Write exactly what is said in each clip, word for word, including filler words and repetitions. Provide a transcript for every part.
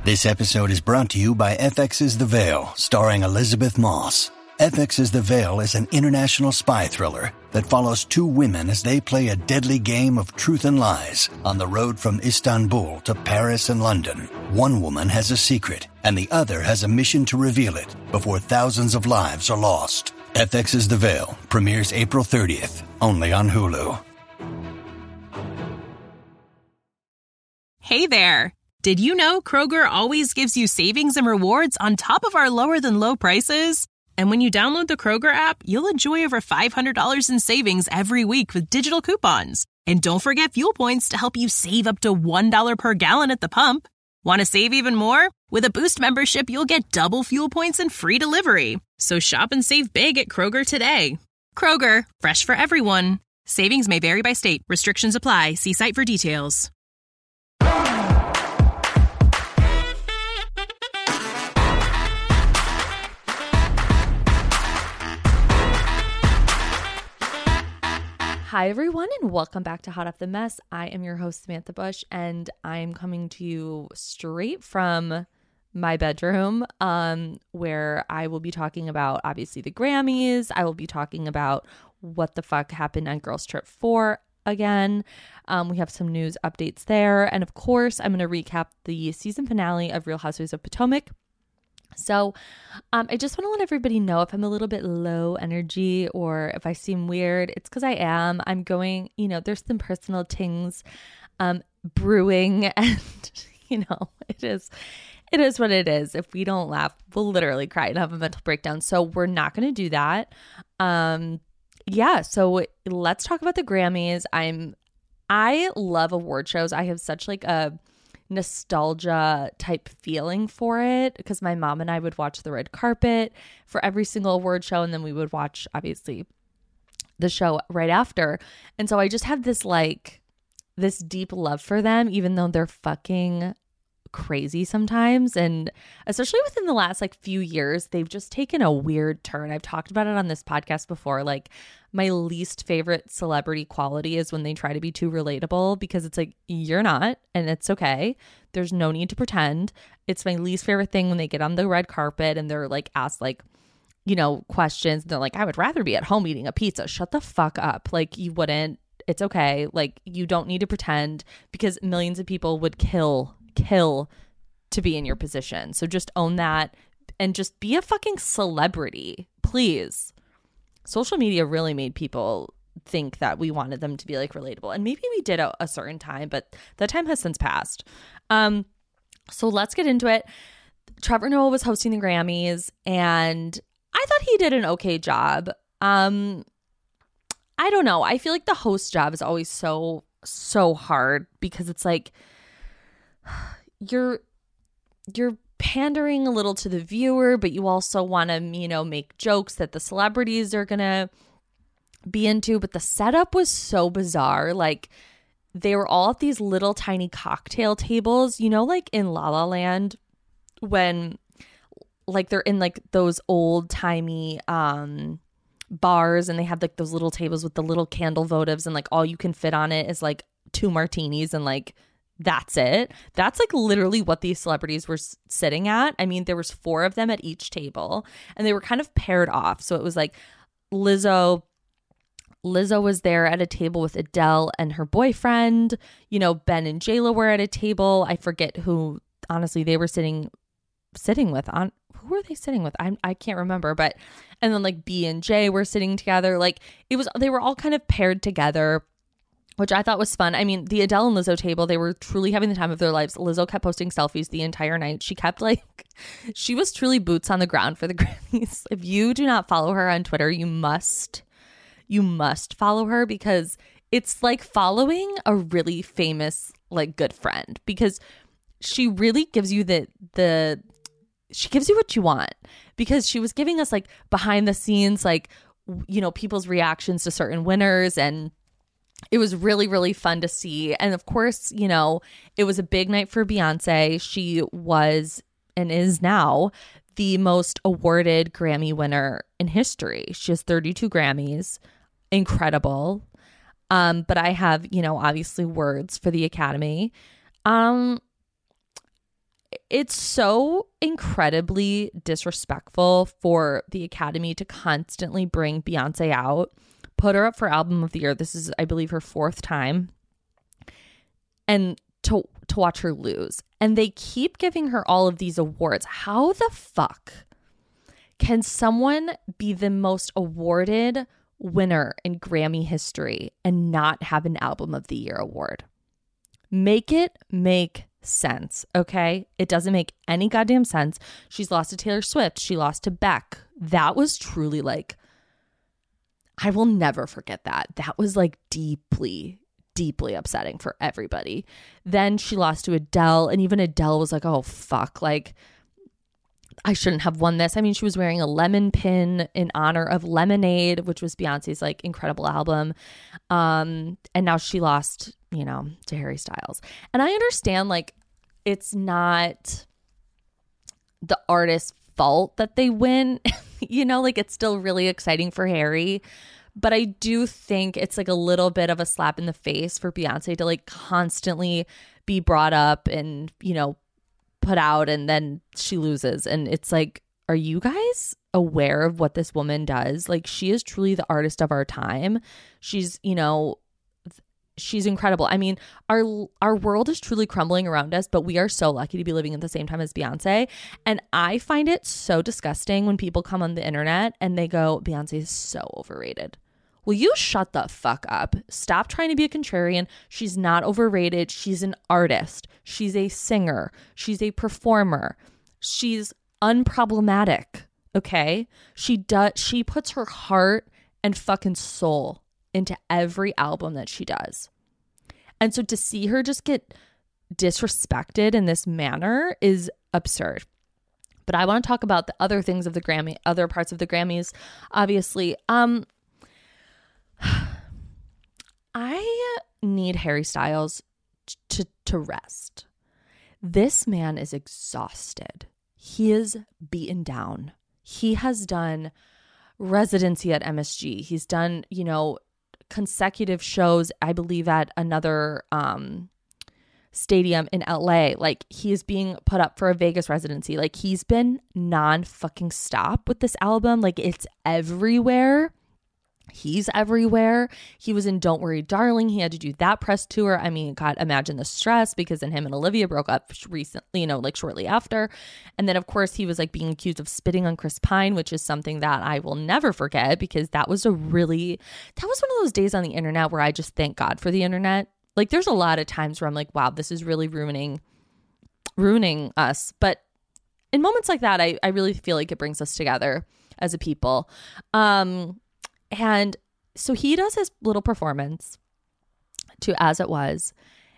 This episode is brought to you by F X's The Veil, starring Elizabeth Moss. F X's The Veil is an international spy thriller that follows two women as they play a deadly game of truth and lies on the road from Istanbul to Paris and London. One woman has a secret, and the other has a mission to reveal it before thousands of lives are lost. F X's The Veil premieres April thirtieth, only on Hulu. Hey there! Did you know Kroger always gives you savings and rewards on top of our lower-than-low prices? And when you download the Kroger app, you'll enjoy over five hundred dollars in savings every week with digital coupons. And don't forget fuel points to help you save up to one dollar per gallon at the pump. Want to save even more? With a Boost membership, you'll get double fuel points and free delivery. So shop and save big at Kroger today. Kroger, fresh for everyone. Savings may vary by state. Restrictions apply. See site for details. Hi, everyone, and welcome back to Hot Off the Mess. I am your host, Samantha Bush, and I am coming to you straight from my bedroom, um, where I will be talking about, obviously, the Grammys. I will be talking about what the fuck happened on Girls Trip four again. Um, we have some news updates there. And, of course, I'm going to recap the season finale of Real Housewives of Potomac. So um, I just want to let everybody know if I'm a little bit low energy or if I seem weird, it's because I am. I'm going, you know, there's some personal things um, brewing and, you know, it is, it is what it is. If we don't laugh, we'll literally cry and have a mental breakdown. So we're not going to do that. Um, yeah. So let's talk about the Grammys. I'm, I love award shows. I have such like a nostalgia type feeling for it because my mom and I would watch the red carpet for every single award show, and then we would watch obviously the show right after. And so I just have this like this deep love for them, even though they're fucking crazy sometimes. And especially within the last like few years, they've just taken a weird turn. I've talked about it on this podcast before. Like, my least favorite celebrity quality is when they try to be too relatable, because it's like, you're not, and it's okay. There's no need to pretend. It's my least favorite thing when they get on the red carpet and they're like asked like, you know, questions. They're like, I would rather be at home eating a pizza. Shut the fuck up. Like, you wouldn't. It's okay. Like, you don't need to pretend, because millions of people would kill kill to be in your position. So just own that and just be a fucking celebrity, please. Social media really made people think that we wanted them to be like relatable, and maybe we did at a certain time, but that time has since passed. Um, so let's get into it. Trevor Noah was hosting the Grammys, and I thought he did an okay job. Um, I don't know. I feel like the host job is always so, so hard, because it's like, you're you're pandering a little to the viewer, but you also want to, you know, make jokes that the celebrities are gonna be into. But the setup was so bizarre. Like, they were all at these little tiny cocktail tables, you know, like in La La Land, when like they're in like those old timey um bars, and they have like those little tables with the little candle votives, and like all you can fit on it is like two martinis, and like that's it. That's like literally what these celebrities were s- sitting at. I mean, there was four of them at each table, and they were kind of paired off. So it was like Lizzo, Lizzo was there at a table with Adele and her boyfriend. You know, Ben and J-Lo were at a table. I forget who, honestly, they were sitting sitting with. On who were they sitting with? I I can't remember. But and then like B and J were sitting together. Like, it was, they were all kind of paired together, which I thought was fun. I mean, the Adele and Lizzo table, they were truly having the time of their lives. Lizzo kept posting selfies the entire night. She kept like, she was truly boots on the ground for the Grammys. If you do not follow her on Twitter, you must, you must follow her, because it's like following a really famous, like, good friend, because she really gives you the, the, she gives you what you want, because she was giving us like behind the scenes, like, you know, people's reactions to certain winners, and it was really, really fun to see. And of course, you know, it was a big night for Beyonce. She was and is now the most awarded Grammy winner in history. She has thirty-two Grammys. Incredible. Um, but I have, you know, obviously words for the Academy. Um, it's so incredibly disrespectful for the Academy to constantly bring Beyonce out, put her up for Album of the Year. This is, I believe, her fourth time. And to to watch her lose. And they keep giving her all of these awards. How the fuck can someone be the most awarded winner in Grammy history and not have an Album of the Year award? Make it make sense, okay? It doesn't make any goddamn sense. She's lost to Taylor Swift. She lost to Beck. That was truly like, I will never forget that. That was like deeply, deeply upsetting for everybody. Then she lost to Adele, and even Adele was like, oh, fuck, like, I shouldn't have won this. I mean, she was wearing a lemon pin in honor of Lemonade, which was Beyonce's like incredible album. Um, and now she lost, you know, to Harry Styles. And I understand, like, it's not the artist's fault that they win. You know, like, it's still really exciting for Harry. But I do think it's like a little bit of a slap in the face for Beyonce to like constantly be brought up and, you know, put out, and then she loses. And it's like, are you guys aware of what this woman does? Like, she is truly the artist of our time. She's, you know, she's incredible. I mean, our our world is truly crumbling around us, but we are so lucky to be living at the same time as Beyonce. And I find it so disgusting when people come on the internet and they go, Beyonce is so overrated. Will you shut the fuck up? Stop trying to be a contrarian. She's not overrated. She's an artist. She's a singer. She's a performer. She's unproblematic, okay? She does. She puts her heart and fucking soul into every album that she does. And so to see her just get disrespected in this manner is absurd. But I want to talk about the other things of the Grammy, other parts of the Grammys, obviously. Um, I need Harry Styles to to rest. This man is exhausted. He is beaten down. He has done residency at M S G. He's done, you know, consecutive shows, I believe, at another um, stadium in L A. Like, he is being put up for a Vegas residency. Like, he's been non-fucking stop with this album. Like, it's everywhere. He's everywhere. He was in Don't Worry, Darling. He had to do that press tour. I mean, God, imagine the stress, because then him and Olivia broke up recently, you know, like shortly after. And then, of course, he was like being accused of spitting on Chris Pine, which is something that I will never forget, because that was a really, that was one of those days on the internet where I just thank God for the internet. Like, there's a lot of times where I'm like, wow, this is really ruining, ruining us. But in moments like that, I, I really feel like it brings us together as a people. Um, And so he does his little performance to As It Was,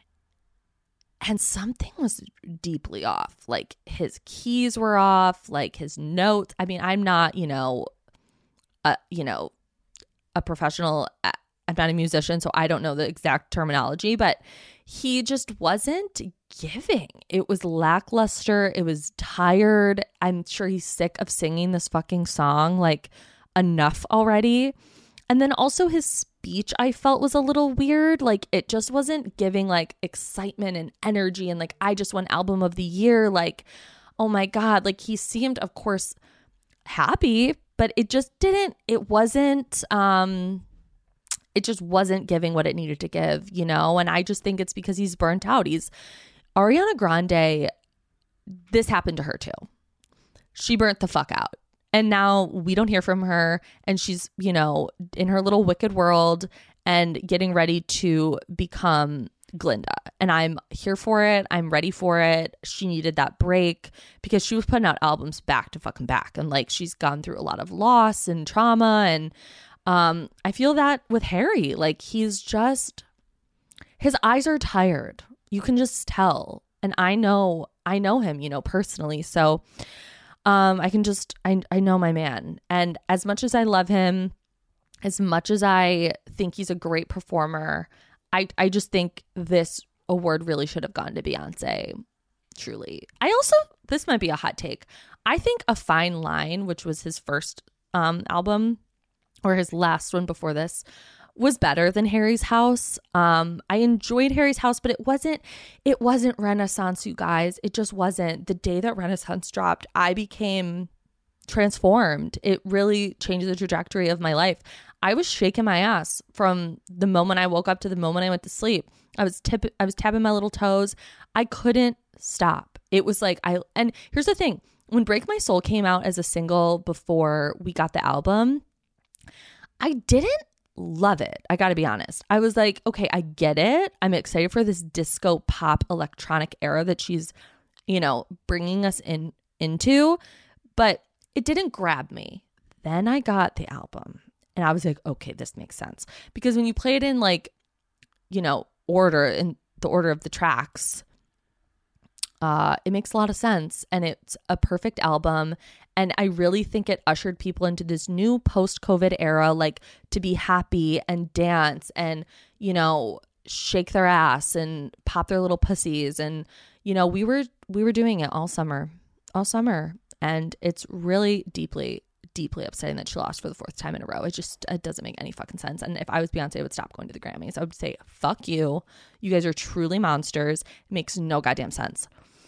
and something was deeply off. Like, his keys were off, like his notes. I mean, I'm not, you know, a, you know, a professional. I'm not a musician, so I don't know the exact terminology, but he just wasn't giving. It was lackluster. It was tired. I'm sure he's sick of singing this fucking song. Like, enough already. And then also his speech, I felt, was a little weird. Like, it just wasn't giving like excitement and energy and like, I just won Album of the Year. Like, oh my God. Like, he seemed, of course, happy, but it just didn't, it wasn't, um, it just wasn't giving what it needed to give, you know? And I just think it's because he's burnt out. He's Ariana Grande. This happened to her too. She burnt the fuck out. And now we don't hear from her, and she's, you know, in her little wicked world and getting ready to become Glinda. And I'm here for it. I'm ready for it. She needed that break because she was putting out albums back to fucking back. And like, she's gone through a lot of loss and trauma. And um, I feel that with Harry, like, he's just, his eyes are tired. You can just tell. And I know, I know him, you know, personally. So Um, I can just, I, I know my man. And as much as I love him, as much as I think he's a great performer, I, I just think this award really should have gone to Beyonce, truly. I also, this might be a hot take. I think A Fine Line, which was his first um, album, or his last one before this, was better than Harry's House. Um, I enjoyed Harry's House, but it wasn't, it wasn't Renaissance, you guys. It just wasn't. The day that Renaissance dropped, I became transformed. It really changed the trajectory of my life. I was shaking my ass from the moment I woke up to the moment I went to sleep. I was tip, I was tapping my little toes. I couldn't stop. It was like, I, and here's the thing. When Break My Soul came out as a single before we got the album, I didn't love it. I got to be honest. I was like, okay, I get it. I'm excited for this disco pop electronic era that she's, you know, bringing us in into, but it didn't grab me. Then I got the album and I was like, okay, this makes sense. Because when you play it in like, you know, order, in the order of the tracks, uh, it makes a lot of sense. And it's a perfect album. And I really think it ushered people into this new post-COVID era, like to be happy and dance and, you know, shake their ass and pop their little pussies. And, you know, we were we were doing it all summer, all summer. And it's really deeply, deeply upsetting that she lost for the fourth time in a row. It just, it doesn't make any fucking sense. And if I was Beyonce, I would stop going to the Grammys. I would say, fuck you. You guys are truly monsters. It makes no goddamn sense.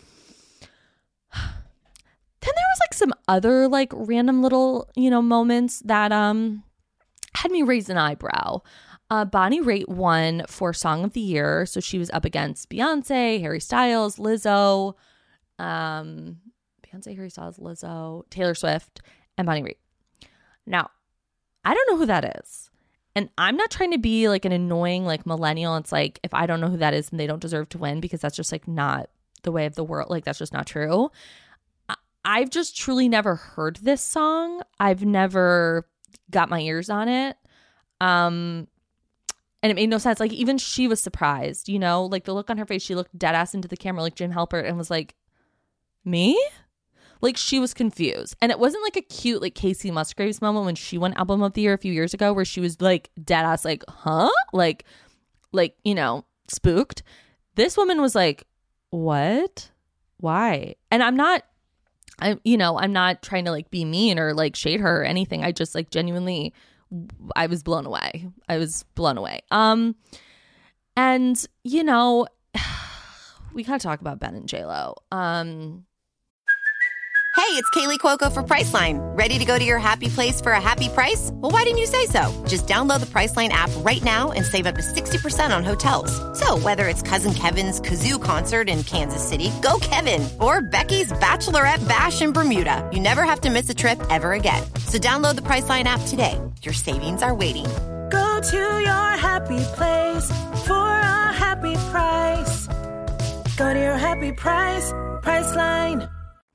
Then there was like some other like random little, you know, moments that um had me raise an eyebrow. Uh, Bonnie Raitt won for Song of the Year. So she was up against Beyonce, Harry Styles, Lizzo, um, Beyonce, Harry Styles, Lizzo, Taylor Swift, and Bonnie Raitt. Now, I don't know who that is. And I'm not trying to be like an annoying like millennial. It's like, if I don't know who that is, then they don't deserve to win, because that's just like not the way of the world. Like, that's just not true. I've just truly never heard this song. I've never got my ears on it. Um, and it made no sense. Like, even she was surprised, you know, like the look on her face, she looked dead ass into the camera like Jim Halpert and was like, me? Like, she was confused. And it wasn't like a cute, like Casey Musgraves moment when she won Album of the Year a few years ago, where she was like dead ass, like, huh? Like, like, you know, spooked. This woman was like, what? Why? And I'm not, I, you know, I'm not trying to like be mean or like shade her or anything. I just like genuinely, I was blown away. I was blown away. Um, and you know, we gotta talk about Ben and J-Lo. Um, Hey, it's Kaylee Cuoco for Priceline. Ready to go to your happy place for a happy price? Well, why didn't you say so? Just download the Priceline app right now and save up to sixty percent on hotels. So whether it's Cousin Kevin's Kazoo Concert in Kansas City, go Kevin, or Becky's Bachelorette Bash in Bermuda, you never have to miss a trip ever again. So download the Priceline app today. Your savings are waiting. Go to your happy place for a happy price. Go to your happy price, Priceline.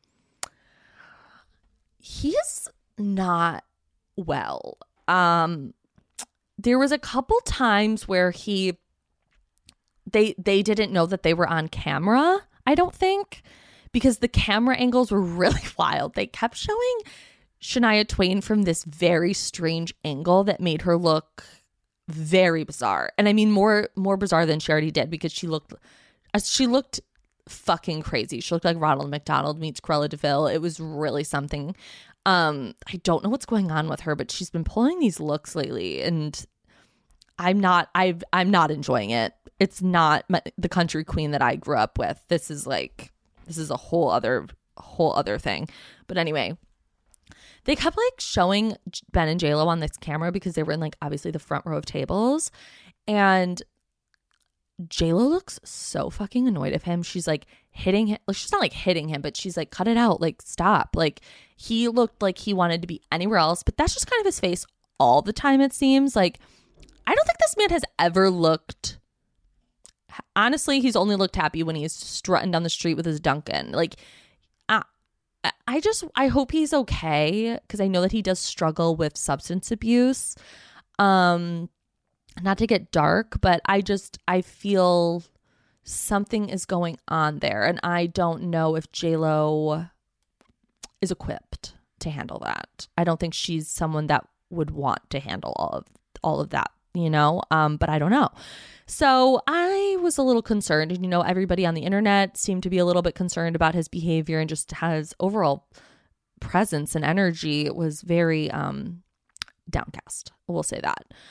He's not well. Um, there was a couple times where he, they they didn't know that they were on camera, I don't think, because the camera angles were really wild. They kept showing Shania Twain from this very strange angle that made her look very bizarre. And I mean more more bizarre than she already did, because she looked she looked fucking crazy. She looked like Ronald McDonald meets Cruella de Vil. It was really something. Um, I don't know what's going on with her, but she's been pulling these looks lately, and I'm not. I've. I'm not enjoying it. It's not my, the country queen that I grew up with. This is like. This is a whole other whole other thing. But anyway, they kept like showing Ben and J-Lo on this camera because they were in like obviously the front row of tables, and J-Lo looks so fucking annoyed of him. She's like hitting him. Like, she's not like hitting him, but she's like, cut it out. Like, stop. Like, he looked like he wanted to be anywhere else, but that's just kind of his face all the time, it seems. Like, I don't think this man has ever looked, honestly, he's only looked happy when he's strutting down the street with his Duncan. Like, I, I just, I hope he's okay, because I know that he does struggle with substance abuse. Um, Not to get dark, but I just, I feel something is going on there. And I don't know if J-Lo is equipped to handle that. I don't think she's someone that would want to handle all of all of that, you know, um, but I don't know. So I was a little concerned. And, you know, everybody on the internet seemed to be a little bit concerned about his behavior and just his overall presence and energy. It was very um, downcast. We'll say that.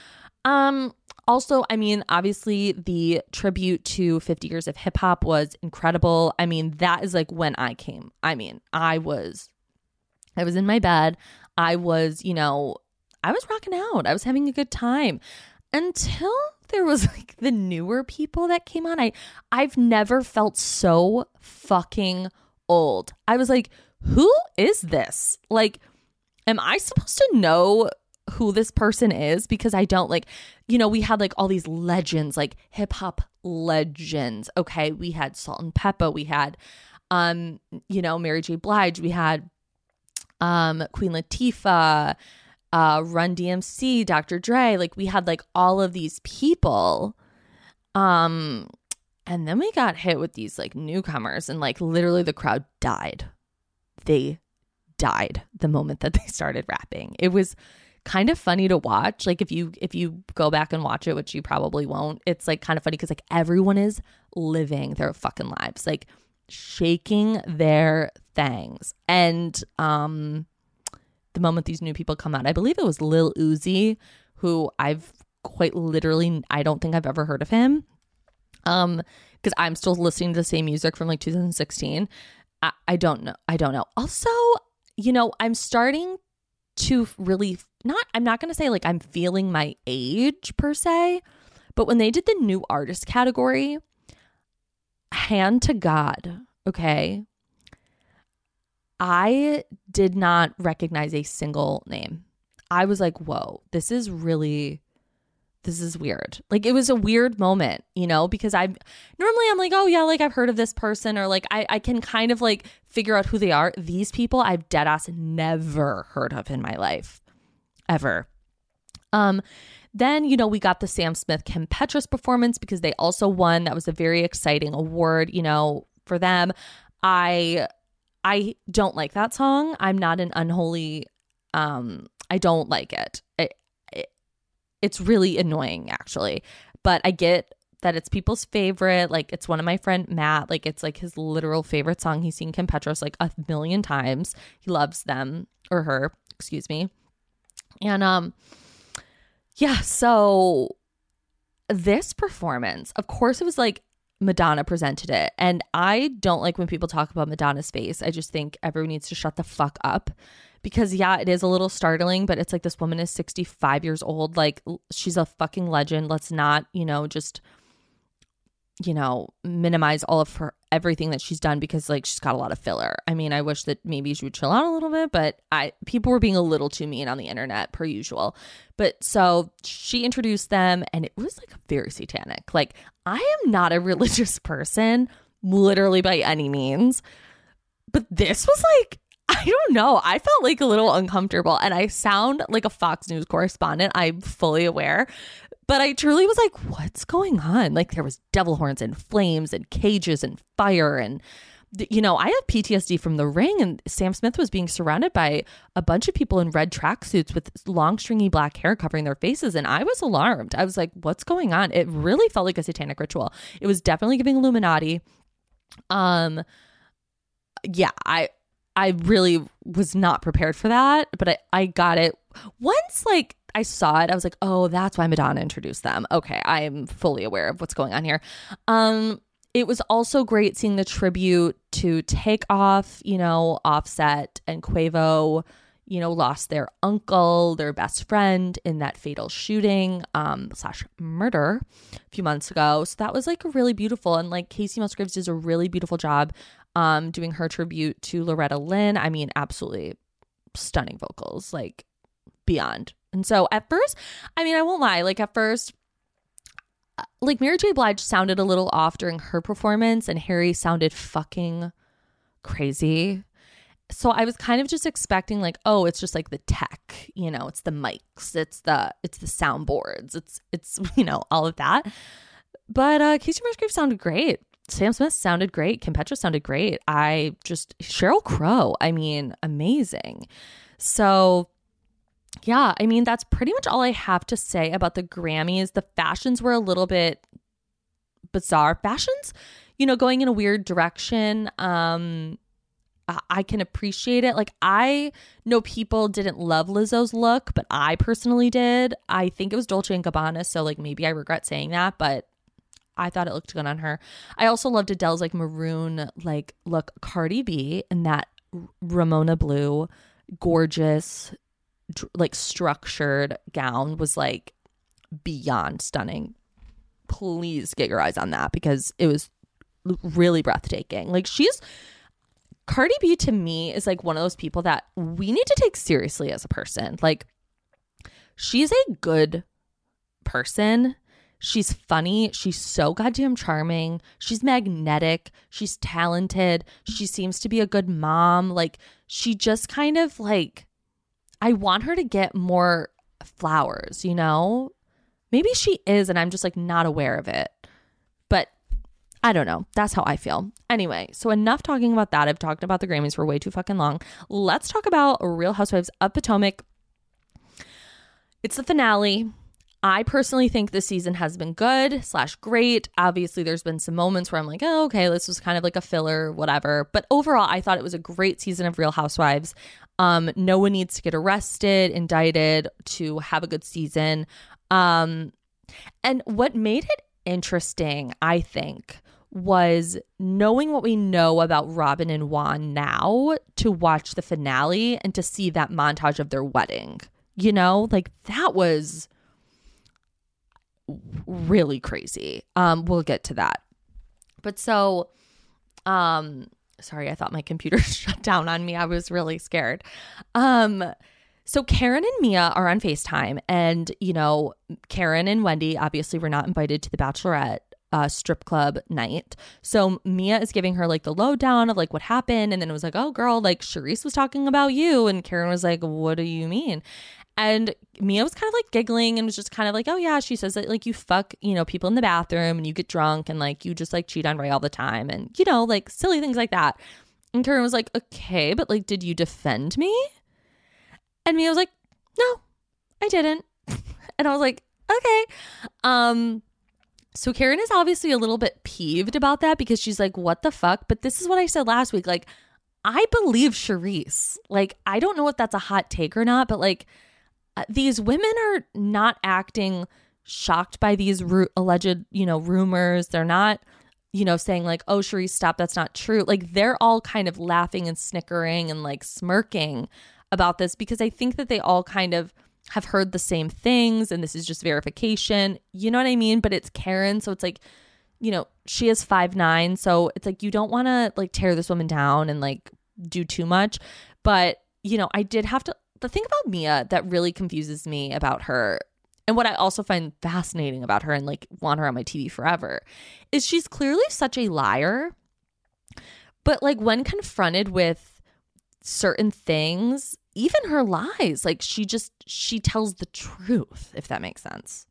Um, also, I mean, obviously the tribute to fifty years of hip hop was incredible. I mean, that is like when I came. I mean, I was, I was in my bed. I was, you know, I was rocking out. I was having a good time until there was like the newer people that came on. I, I've never felt so fucking old. I was like, who is this? Like, am I supposed to know who this person is? Because I don't. Like, you know, we had like all these legends, like hip hop legends. Okay. We had Salt and Peppa. We had, um, you know, Mary J. Blige. We had um, Queen Latifah, uh, Run D M C, Doctor Dre. Like, we had like all of these people. Um, and then we got hit with these like newcomers, and like literally the crowd died. They died the moment that they started rapping. It was kind of funny to watch. Like, if you if you go back and watch it, which you probably won't, it's like kind of funny because like everyone is living their fucking lives, like shaking their things. And um the moment these new people come out, I believe it was Lil Uzi, who I've quite literally, I don't think I've ever heard of him, um because I'm still listening to the same music from like two thousand sixteen. I, I don't know I don't know also, you know, I'm starting to really not, I'm not going to say like I'm feeling my age per se, but when they did the new artist category, hand to God, okay, I did not recognize a single name. I was like, whoa, this is really, this is weird. Like, it was a weird moment, you know, because I normally I'm like, oh yeah, like I've heard of this person, or like I, I can kind of like figure out who they are. These people I've dead ass never heard of in my life, ever. Um, then, you know, we got the Sam Smith Kim Petras performance because they also won. That was a very exciting award, you know, for them. I I don't like that song. I'm not an unholy, um, I don't like it. It, it. It's really annoying, actually. But I get that it's people's favorite. Like, it's one of my friend Matt. Like, it's like his literal favorite song. He's seen Kim Petras like a million times. He loves them, or her, excuse me. And um, yeah, so this performance, of course, it was like Madonna presented it. And I don't like when people talk about Madonna's face. I just think everyone needs to shut the fuck up. Because, yeah, it is a little startling, but it's like this woman is sixty-five years old. Like, she's a fucking legend. Let's not, you know, just, you know, minimize all of her, everything that she's done, because, like, she's got a lot of filler. I mean, I wish that maybe she would chill out a little bit, but I people were being a little too mean on the internet, per usual. But so she introduced them, and it was, like, very satanic. Like, I am not a religious person, literally by any means. But this was, like, I don't know. I felt like a little uncomfortable, and I sound like a Fox News correspondent. I'm fully aware, but I truly was like, what's going on? Like, there was devil horns and flames and cages and fire. And, you know, I have P T S D from The Ring, and Sam Smith was being surrounded by a bunch of people in red tracksuits with long stringy black hair covering their faces. And I was alarmed. I was like, what's going on? It really felt like a satanic ritual. It was definitely giving Illuminati. Um, yeah, I, I really was not prepared for that, but I, I got it. Once, like, I saw it, I was like, oh, that's why Madonna introduced them. Okay, I'm fully aware of what's going on here. Um, it was also great seeing the tribute to Takeoff. You know, Offset and Quavo, you know, lost their uncle, their best friend in that fatal shooting um, slash murder a few months ago. So that was, like, really beautiful. And, like, Casey Musgraves does a really beautiful job Um, doing her tribute to Loretta Lynn. I mean, absolutely stunning vocals, like, beyond. And so at first, I mean, I won't lie, like, at first, like, Mary J. Blige sounded a little off during her performance, and Harry sounded fucking crazy. So I was kind of just expecting, like, oh, it's just like the tech, you know, it's the mics, it's the it's the soundboards, it's it's you know, all of that. But uh, Casey Musgraves sounded great. Sam Smith sounded great. Kim Petras sounded great. I just, Sheryl Crow, I mean, amazing. So, yeah, I mean, that's pretty much all I have to say about the Grammys. The fashions were a little bit bizarre. Fashions, you know, going in a weird direction. Um, I, I can appreciate it. Like, I know people didn't love Lizzo's look, but I personally did. I think it was Dolce and Gabbana, so like maybe I regret saying that, but I thought it looked good on her. I also loved Adele's like maroon like look. Cardi B in that Ramona blue, gorgeous, like structured gown was like beyond stunning. Please get your eyes on that because it was really breathtaking. Like, she's Cardi B to me is like one of those people that we need to take seriously as a person. Like, she's a good person. She's funny. She's so goddamn charming. She's magnetic. She's talented. She seems to be a good mom. Like, she just kind of like, I want her to get more flowers, you know? Maybe she is, and I'm just like not aware of it. But I don't know. That's how I feel. Anyway, so enough talking about that. I've talked about the Grammys for way too fucking long. Let's talk about Real Housewives of Potomac. It's the finale. I personally think this season has been good slash great. Obviously, there's been some moments where I'm like, oh, okay, this was kind of like a filler, whatever. But overall, I thought it was a great season of Real Housewives. Um, no one needs to get arrested, indicted to have a good season. Um, and what made it interesting, I think, was knowing what we know about Robin and Juan now to watch the finale and to see that montage of their wedding. You know, like that was really crazy. Um, we'll get to that. But so, um, sorry, I thought my computer shut down on me. I was really scared. Um, so Karen and Mia are on FaceTime, and, you know, Karen and Wendy obviously were not invited to the Bachelorette uh, strip club night. So Mia is giving her like the lowdown of like what happened. And then it was like, oh girl, like Charisse was talking about you. And Karen was like, what do you mean? And Mia was kind of like giggling and was just kind of like, oh yeah, she says that like you fuck, you know, people in the bathroom and you get drunk and like you just like cheat on Ray all the time and, you know, like silly things like that. And Karen was like, okay, but like, did you defend me? And Mia was like, no, I didn't. And I was like, okay. Um, so Karen is obviously a little bit peeved about that because she's like, what the fuck? But this is what I said last week. Like, I believe Charisse. Like, I don't know if that's a hot take or not, but like, Uh, these women are not acting shocked by these ru- alleged, you know, rumors. They're not, you know, saying like, oh, Charisse, stop. That's not true. Like, they're all kind of laughing and snickering and like smirking about this because I think that they all kind of have heard the same things and this is just verification. You know what I mean? But it's Karen. So it's like, you know, she is five nine. So it's like, you don't want to like tear this woman down and like do too much. But, you know, I did have to. The thing about Mia that really confuses me about her, and what I also find fascinating about her and like want her on my T V forever, is she's clearly such a liar. But like when confronted with certain things, even her lies, like she just, she tells the truth, if that makes sense.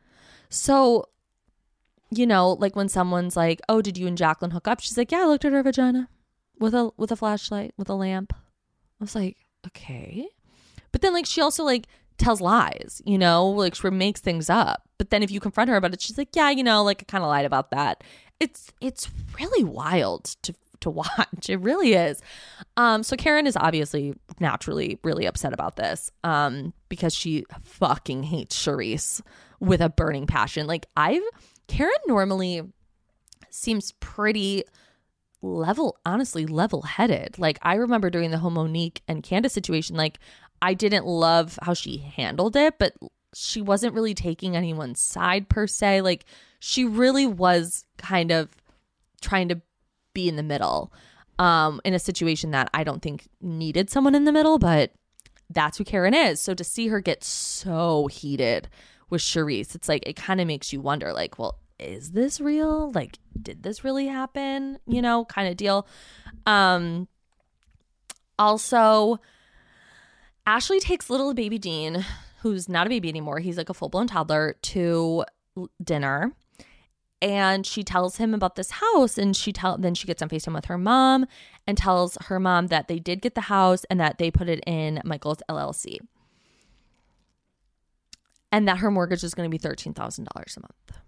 So, you know, like when someone's like, oh, did you and Jacqueline hook up? She's like, yeah, I looked at her vagina with a, with a flashlight, with a lamp. I was like, okay. But then, like, she also, like, tells lies, you know? Like, she makes things up. But then if you confront her about it, she's like, yeah, you know, like, I kind of lied about that. It's it's really wild to to watch. It really is. Um, so Karen is obviously naturally really upset about this um, because she fucking hates Charisse with a burning passion. Like, I've... Karen normally seems pretty... level, honestly, level-headed. Like, I remember during the whole Monique and Candace situation, like, I didn't love how she handled it, but she wasn't really taking anyone's side per se. Like, she really was kind of trying to be in the middle um, in a situation that I don't think needed someone in the middle, but that's who Karen is. So to see her get so heated with Charisse, it's like, it kind of makes you wonder, like, well, is this real? Like, did this really happen? You know, kind of deal. Um, also, Ashley takes little baby Dean, who's not a baby anymore. He's like a full-blown toddler, to dinner. And she tells him about this house. And she tell then she gets on FaceTime with her mom and tells her mom that they did get the house and that they put it in Michael's L L C. And that her mortgage is going to be thirteen thousand dollars a month.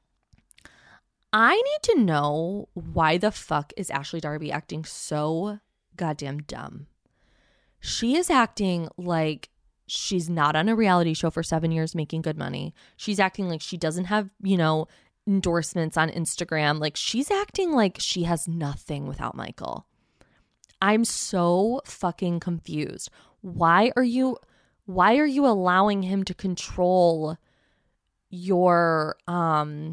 I need to know why the fuck is Ashley Darby acting so goddamn dumb. She is acting like she's not on a reality show for seven years making good money. She's acting like she doesn't have, you know, endorsements on Instagram. Like, she's acting like she has nothing without Michael. I'm so fucking confused. Why are you why are you allowing him to control your um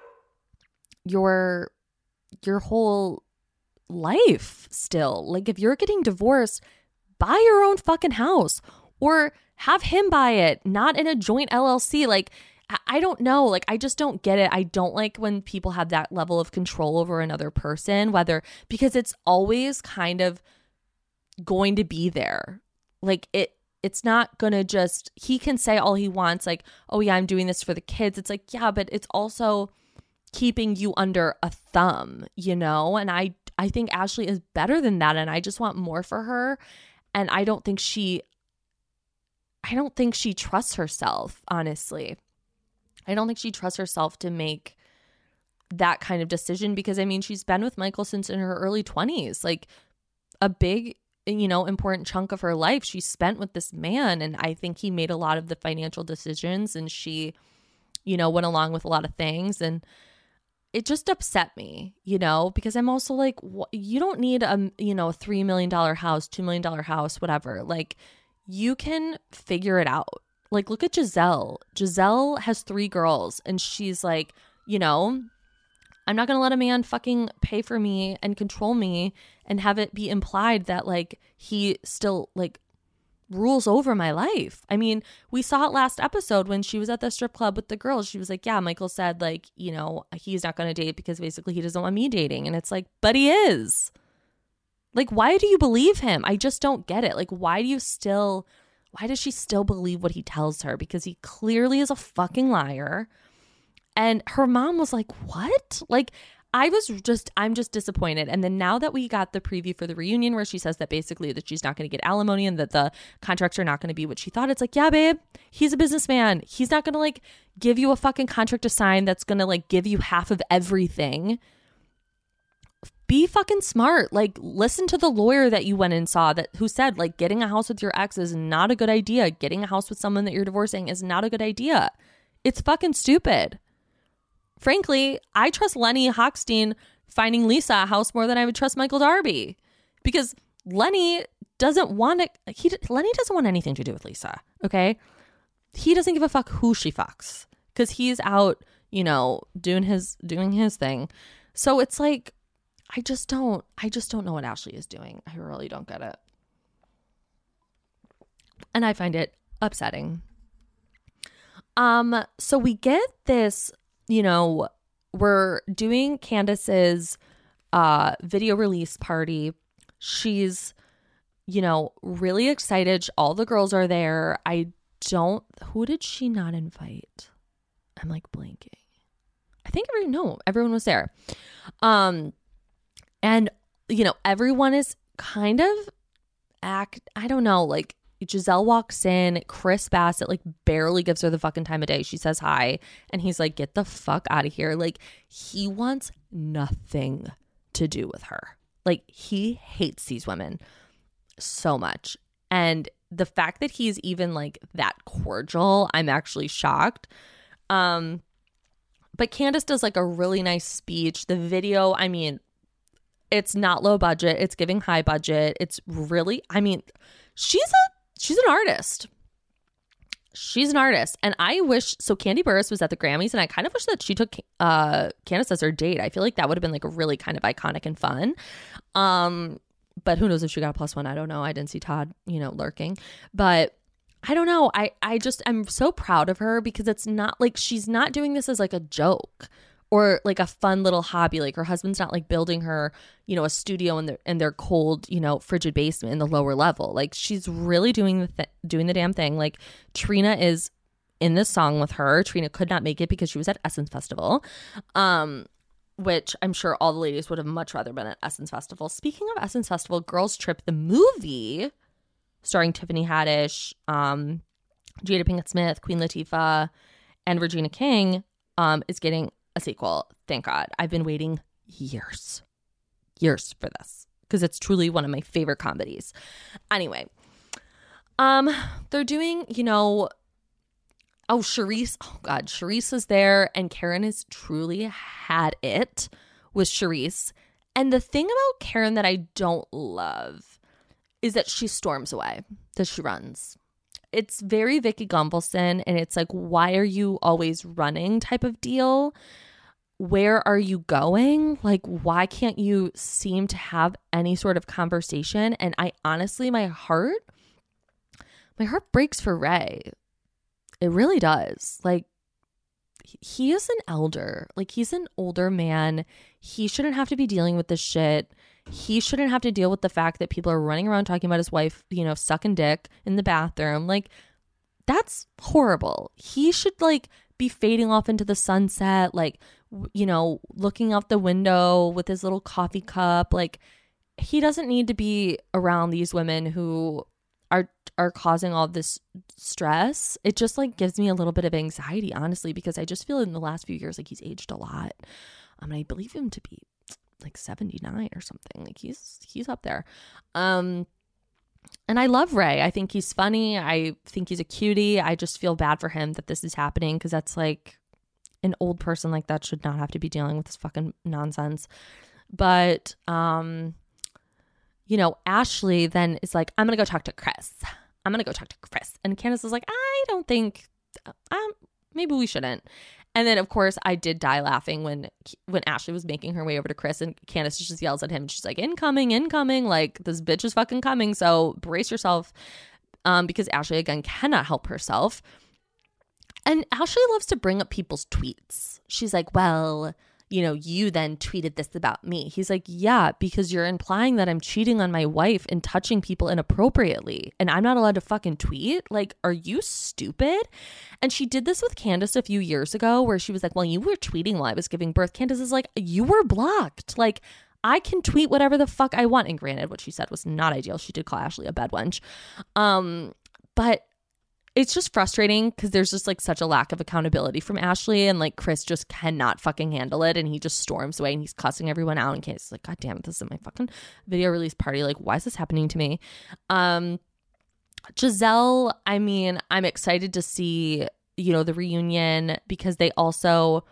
your your whole life still? Like, if you're getting divorced, buy your own fucking house or have him buy it, not in a joint L L C. Like, I, I don't know. Like, I just don't get it. I don't like when people have that level of control over another person, whether because it's always kind of going to be there. Like, it it's not gonna just, he can say all he wants, like, oh yeah, I'm doing this for the kids. It's like, yeah, but it's also keeping you under a thumb, you know? And I I think Ashley is better than that, and I just want more for her. And I don't think she I don't think she trusts herself, honestly. I don't think she trusts herself to make that kind of decision because, I mean, she's been with Michael since in her early twenties. Like, a big, you know, important chunk of her life she spent with this man, and I think he made a lot of the financial decisions, and she, you know, went along with a lot of things, and it just upset me, you know, because I'm also like, wh- you don't need a, you know, a three million dollars house, two million dollars house, whatever. Like, you can figure it out. Like, look at Giselle. Giselle has three girls, and she's like, you know, I'm not going to let a man fucking pay for me and control me and have it be implied that, like, he still, like, rules over my life. I mean, we saw it last episode when she was at the strip club with the girls. She was like, yeah, Michael said, like, you know, he's not going to date because basically he doesn't want me dating. And it's like, but he is. Like, why do you believe him? I just don't get it. Like, why do you still, why does she still believe what he tells her? Because he clearly is a fucking liar. And her mom was like, what? Like, I was just, I'm just disappointed. And then now that we got the preview for the reunion where she says that basically that she's not going to get alimony and that the contracts are not going to be what she thought, it's like, yeah, babe, he's a businessman. He's not going to, like, give you a fucking contract to sign that's going to, like, give you half of everything. Be fucking smart. Like, listen to the lawyer that you went and saw that who said, like, getting a house with your ex is not a good idea. Getting a house with someone that you're divorcing is not a good idea. It's fucking stupid. Frankly, I trust Lenny Hochstein finding Lisa a house more than I would trust Michael Darby, because Lenny doesn't want it. He Lenny doesn't want anything to do with Lisa. Okay, he doesn't give a fuck who she fucks because he's out, you know, doing his doing his thing. So it's like, I just don't. I just don't know what Ashley is doing. I really don't get it, and I find it upsetting. Um. So we get this. You know, we're doing Candace's uh, video release party. She's, you know, really excited. All the girls are there. I don't, who did she not invite? I'm like blanking. I think everyone, no, everyone was there. Um, and, you know, everyone is kind of act, I don't know, like, Giselle walks in, Chris Bassett like barely gives her the fucking time of day. She says hi, and he's like, get the fuck out of here. Like, he wants nothing to do with her. Like, he hates these women so much. And the fact that he's even like that cordial, I'm actually shocked. Um, but Candace does like a really nice speech. The video, I mean, it's not low budget. It's giving high budget. It's really, I mean, she's a She's an artist. She's an artist. And I wish, so Kandi Burruss was at the Grammys, and I kind of wish that she took uh, Candace as her date. I feel like that would have been like a really kind of iconic and fun. Um, but who knows if she got a plus one? I don't know. I didn't see Todd, you know, lurking. But I don't know. I, I just, I'm so proud of her because it's not like, she's not doing this as like a joke or like a fun little hobby. Like, her husband's not like building her, you know, a studio in their in their cold, you know, frigid basement in the lower level. Like, she's really doing the th- doing the damn thing. Like, Trina is in this song with her. Trina could not make it because she was at Essence Festival, um, which I'm sure all the ladies would have much rather been at Essence Festival. Speaking of Essence Festival, Girls Trip, the movie starring Tiffany Haddish, um, Jada Pinkett Smith, Queen Latifah, and Regina King, um, is getting a sequel. Thank God. I've been waiting years, years for this because it's truly one of my favorite comedies. Anyway, um, they're doing, you know, oh, Charisse, oh God, Charisse is there, and Karen has truly had it with Charisse. And the thing about Karen that I don't love is that she storms away, that she runs. It's very Vicky Gunvalson, and it's like, why are you always running type of deal? Where are you going? Like, why can't you seem to have any sort of conversation? And I honestly, my heart, my heart breaks for Ray. It really does. Like, he is an elder. Like, he's an older man. He shouldn't have to be dealing with this shit. He shouldn't have to deal with the fact that people are running around talking about his wife, you know, sucking dick in the bathroom. Like, that's horrible. He should, like, be fading off into the sunset, like, you know, looking out the window with his little coffee cup. Like, he doesn't need to be around these women who are are causing all this stress. It just, like, gives me a little bit of anxiety, honestly, because I just feel in the last few years like he's aged a lot. I mean, I believe him to be like seventy-nine or something. Like, he's he's up there. Um and I love Ray. I think he's funny. I think he's a cutie. I just feel bad for him that this is happening, because that's like, an old person like that should not have to be dealing with this fucking nonsense. But um you know, Ashley then is like, I'm gonna go talk to Chris. I'm gonna go talk to Chris. And Candace is like, I don't think um maybe we shouldn't. And then, of course, I did die laughing when when Ashley was making her way over to Chris, and Candace just yells at him. And she's like, incoming, incoming. Like, this bitch is fucking coming. So brace yourself, um, because Ashley, again, cannot help herself. And Ashley loves to bring up people's tweets. She's like, well, you know, you then tweeted this about me. He's like, yeah, because you're implying that I'm cheating on my wife and touching people inappropriately, and I'm not allowed to fucking tweet? Like, are you stupid? And she did this with Candace a few years ago, where she was like, well, you were tweeting while I was giving birth. Candace is like, you were blocked. Like, I can tweet whatever the fuck I want. And granted, what she said was not ideal. She did call Ashley a bed wench. Um, but it's just frustrating because there's just, like, such a lack of accountability from Ashley, and, like, Chris just cannot fucking handle it, and he just storms away and he's cussing everyone out. And Candace is like, God damn it, this isn't my fucking video release party. Like, why is this happening to me? Um, Giselle, I mean, I'm excited to see, you know, the reunion, because they also,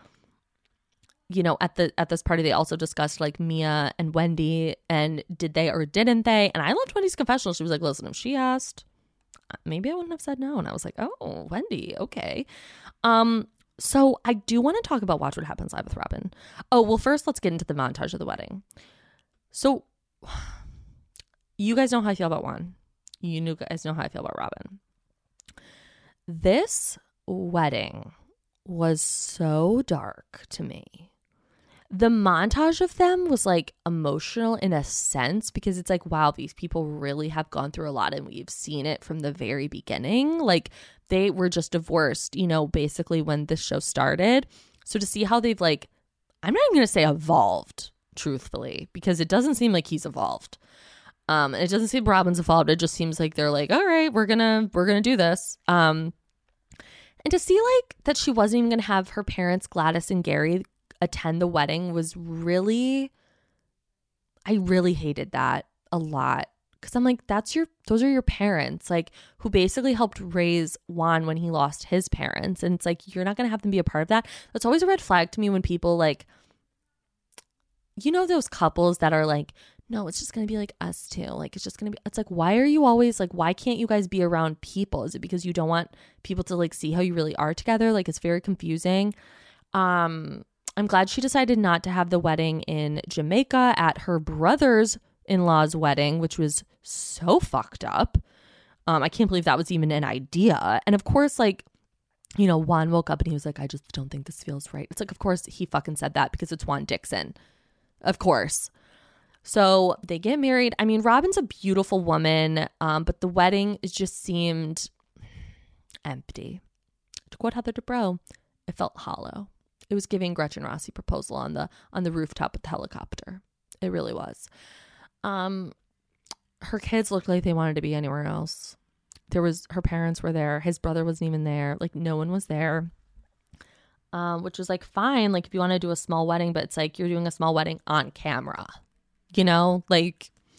you know, at the at this party they also discussed, like, Mia and Wendy, and did they or didn't they? And I loved Wendy's confessional. She was like, listen, if she asked, maybe I wouldn't have said no. And I was like, oh, Wendy, okay. Um, so I do want to talk about Watch What Happens Live with Robin. Oh, well, first let's get into the montage of the wedding. So you guys know how I feel about Juan. You guys know how I feel about Robin. This wedding was so dark to me. The montage of them was, like, emotional in a sense, because it's like, wow, these people really have gone through a lot, and we've seen it from the very beginning. Like, they were just divorced, you know, basically when this show started. So to see how they've, like, I'm not even going to say evolved, truthfully, because it doesn't seem like he's evolved. Um, and it doesn't seem Robin's evolved. It just seems like they're like, all right, we're gonna we're gonna do this. Um, and to see, like, that she wasn't even gonna have her parents, Gladys and Gary, attend the wedding was really, I really hated that a lot, because I'm like, that's your those are your parents, like, who basically helped raise Juan when he lost his parents, and it's like, you're not gonna have them be a part of that. That's always a red flag to me when people, like, you know, those couples that are like, no, it's just gonna be like us two, like, it's just gonna be, it's like, why are you always like, why can't you guys be around people? Is it because you don't want people to, like, see how you really are together? Like, it's very confusing. um I'm glad she decided not to have the wedding in Jamaica at her brother's in-law's wedding, which was so fucked up. Um, I can't believe that was even an idea. And of course, like, you know, Juan woke up and he was like, I just don't think this feels right. It's like, of course he fucking said that, because it's Juan Dixon. Of course. So they get married. I mean, Robin's a beautiful woman, um, but the wedding it just seemed empty. To quote Heather Dubrow, it felt hollow. It was giving Gretchen Rossi proposal on the on the rooftop with the helicopter. It really was. Um, her kids looked like they wanted to be anywhere else. There was her parents were there. His brother wasn't even there. Like, no one was there. Um, which was, like, fine. Like, if you want to do a small wedding, but it's like you're doing a small wedding on camera. You know, like,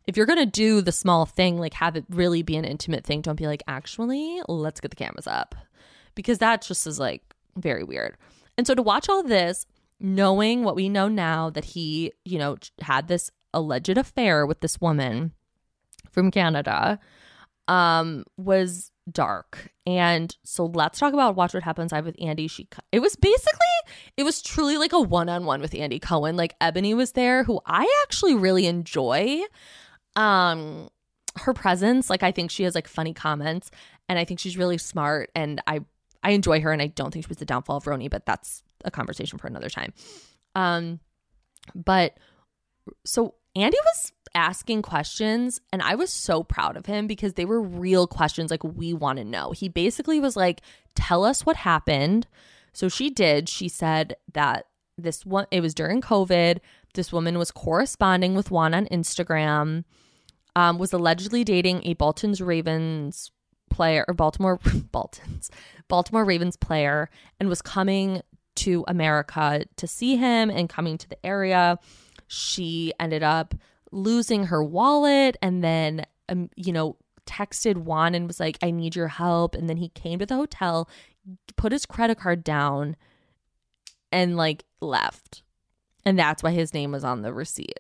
if you're going to do the small thing, like have it really be an intimate thing. Don't be like, actually, let's get the cameras up, because that just is like very weird. And so to watch all this, knowing what we know now, that he, you know, had this alleged affair with this woman from Canada, um, was dark. And so let's talk about Watch What Happens Live with Andy. She, it was basically, it was truly like a one-on-one with Andy Cohen. Like Ebony was there, who I actually really enjoy. Um, her presence, like I think she has like funny comments, and I think she's really smart, and I I enjoy her, and I don't think she was the downfall of Roni, but that's a conversation for another time. Um, but so Andy was asking questions, and I was so proud of him because they were real questions like we want to know. He basically was like, tell us what happened. So she did. She said that this one, it was during COVID. This woman was corresponding with Juan on Instagram, um, was allegedly dating a Baltimore's Ravens player, or Baltimore Baltons, Baltimore Ravens player, and was coming to America to see him and coming to the area. She ended up losing her wallet, and then, um, you know, texted Juan and was like, I need your help. And then he came to the hotel, put his credit card down, and like left. And that's why his name was on the receipt.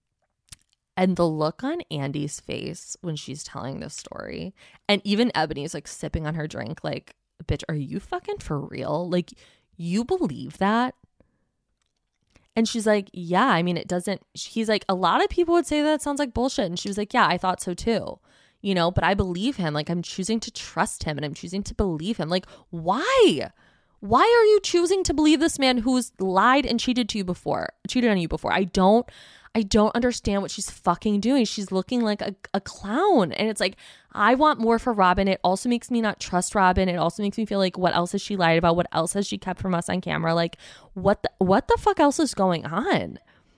And the look on Andy's face when she's telling this story, and even Ebony's like sipping on her drink, like, bitch, are you fucking for real? Like, you believe that? And she's like, yeah, I mean, it doesn't, he's like, a lot of people would say that sounds like bullshit. And she was like, yeah, I thought so too, you know, but I believe him. Like, I'm choosing to trust him, and I'm choosing to believe him. Like, why? Why are you choosing to believe this man who's lied and cheated to you before, cheated on you before? I don't, I don't understand what she's fucking doing. She's looking like a, a clown. And it's like, I want more for Robin. It also makes me not trust Robin. It also makes me feel like, what else has she lied about? What else has she kept from us on camera? Like, what the, what the fuck else is going on?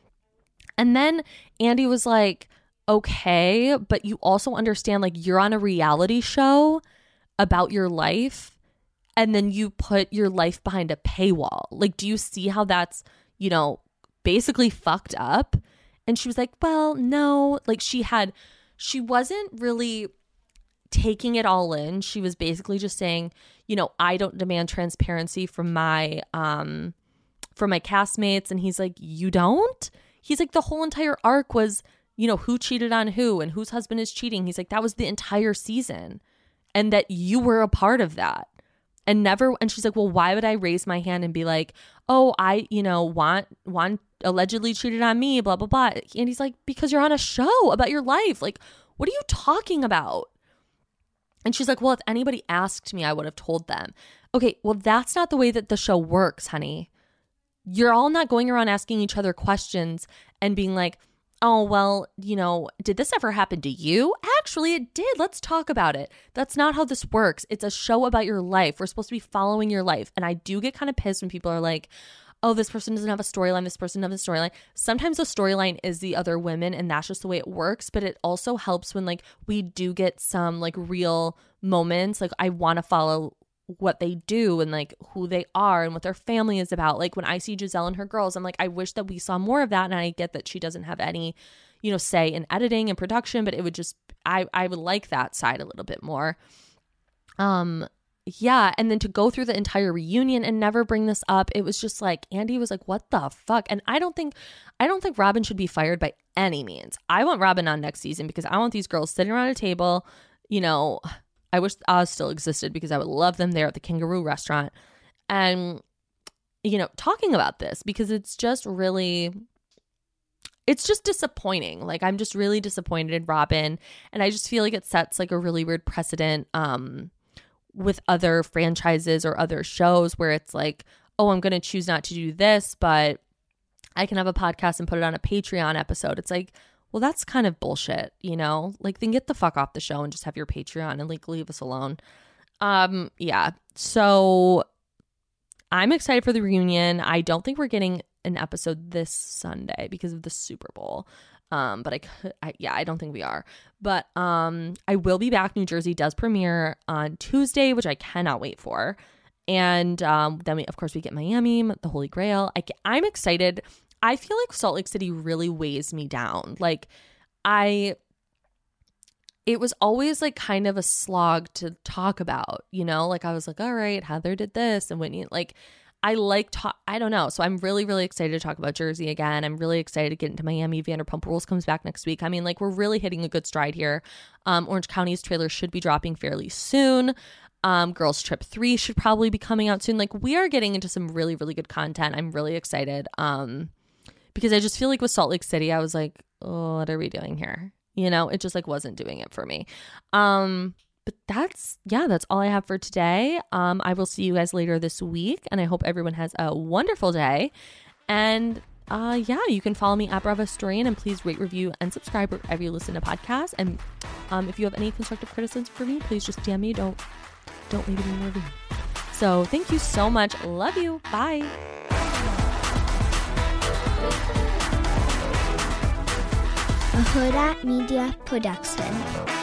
And then Andy was like, okay, but you also understand, like, you're on a reality show about your life, and then you put your life behind a paywall. Like, do you see how that's, you know, basically fucked up? And she was like, well, no, like she had, she wasn't really taking it all in. She was basically just saying, you know, I don't demand transparency from my, um, from my castmates. And he's like, you don't? He's like, the whole entire arc was, you know, who cheated on who and whose husband is cheating. He's like, that was the entire season, and that you were a part of that. And never, and she's like, well, why would I raise my hand and be like, oh, I, you know, want, want allegedly cheated on me, blah, blah, blah. And he's like, because you're on a show about your life. Like, what are you talking about? And she's like, well, if anybody asked me, I would have told them. Okay, well, that's not the way that the show works, honey. You're all not going around asking each other questions and being like, oh, well, you know, did this ever happen to you? Actually, it did. Let's talk about it. That's not how this works. It's a show about your life. We're supposed to be following your life. And I do get kind of pissed when people are like, oh, this person doesn't have a storyline. This person doesn't have a storyline. Sometimes the storyline is the other women, and that's just the way it works. But it also helps when, like, we do get some, like, real moments. Like, I want to follow what they do and, like, who they are and what their family is about. Like, when I see Giselle and her girls, I'm like, I wish that we saw more of that. And I get that she doesn't have any, you know, say in editing and production, but it would just, I, I would like that side a little bit more. Um, yeah. And then to go through the entire reunion and never bring this up, it was just like, Andy was like, what the fuck? And I don't think, I don't think Robin should be fired by any means. I want Robin on next season because I want these girls sitting around a table, you know. I wish Oz still existed because I would love them there at the Kangaroo restaurant and, you know, talking about this, because it's just really, it's just disappointing. Like, I'm just really disappointed in Robin, and I just feel like it sets like a really weird precedent um, with other franchises or other shows where it's like, oh, I'm going to choose not to do this, but I can have a podcast and put it on a Patreon episode. It's like, well, that's kind of bullshit, you know? Like, then get the fuck off the show and just have your Patreon and, like, leave us alone. Um, yeah. So I'm excited for the reunion. I don't think we're getting an episode this Sunday because of the Super Bowl. Um, but I could, I, yeah, I don't think we are. But um, I will be back. New Jersey does premiere on Tuesday, which I cannot wait for. And um, then we, of course, we get Miami, the Holy Grail. I, I'm excited. I feel like Salt Lake City really weighs me down. Like, I it was always like kind of a slog to talk about, you know, like I was like, all right, Heather did this and Whitney, like I like talk. I don't know. So I'm really, really excited to talk about Jersey again. I'm really excited to get into Miami. Vanderpump Rules comes back next week. I mean, like we're really hitting a good stride here. Um, Orange County's trailer should be dropping fairly soon. Um, Girls Trip three should probably be coming out soon. Like we are getting into some really, really good content. I'm really excited. Um, because I just feel like with Salt Lake City, I was like, oh, what are we doing here? You know, it just like wasn't doing it for me. Um, but that's, yeah, that's all I have for today. Um, I will see you guys later this week, and I hope everyone has a wonderful day. And uh, yeah, you can follow me at Bravo Historian, and please rate, review, and subscribe wherever you listen to podcasts. And um, if you have any constructive criticism for me, please just D M me. Don't, don't leave it in a review. So thank you so much. Love you. Bye. A Huda Media Production.